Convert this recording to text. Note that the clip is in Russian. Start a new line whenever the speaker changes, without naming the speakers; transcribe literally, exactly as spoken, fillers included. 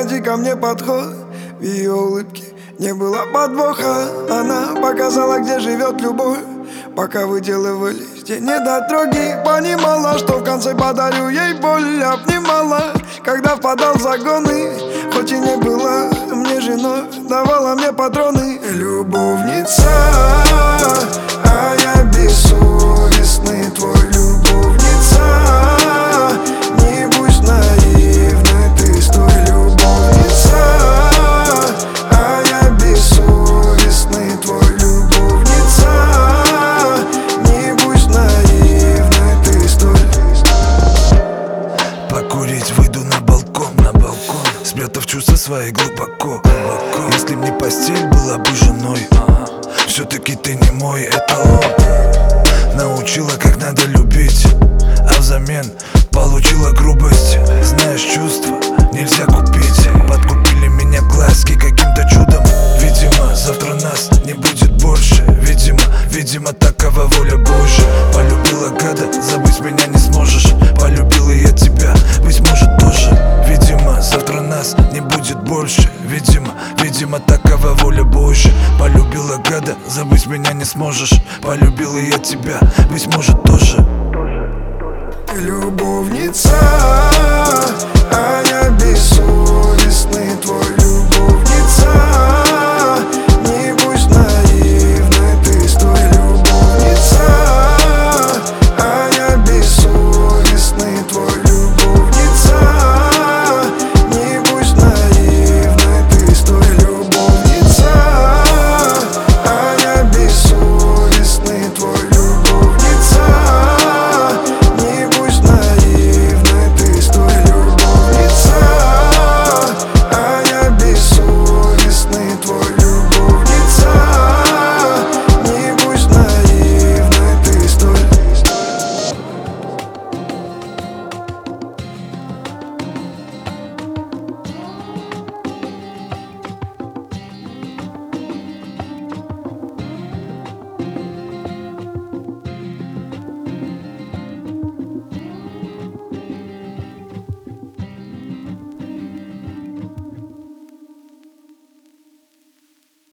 найти ко мне подход. В ее улыбке не было подвоха. Она показала, где живет любовь. Пока выделывались те недотроги, понимала, что в конце подарю ей боль. Обнимала, когда впадал в загоны. Хоть и не была мне женой, давала мне патроны. Любовница, а я бессовестный твой. Любовница, не будь наивной, ты стой. Любовница, а я бессовестный твой. Любовница, не будь наивной, ты стой.
Покурить выйду на балкон, на балкон, спрятав чувства свои глубоко, глубоко. Если б не постель, была бы женой. Все-таки ты не мой эталон. Научила, как надо любить, а взамен получила грубость. Знаешь, чувства нельзя купить. Подкупили меня глазки каким-то чудом. Видимо, завтра нас не будет больше. Видимо, видимо, такова воля Божья. Полюбила гада, забыть меня не сможешь. Полюбила я тебя, быть может тоже. Видимо, завтра нас не будет больше. Видимо, видимо, такова воля Божья. Полюбила гада, забыть меня не сможешь. Полюбила я тебя, быть может тоже.
Любовница, а я бессовестный.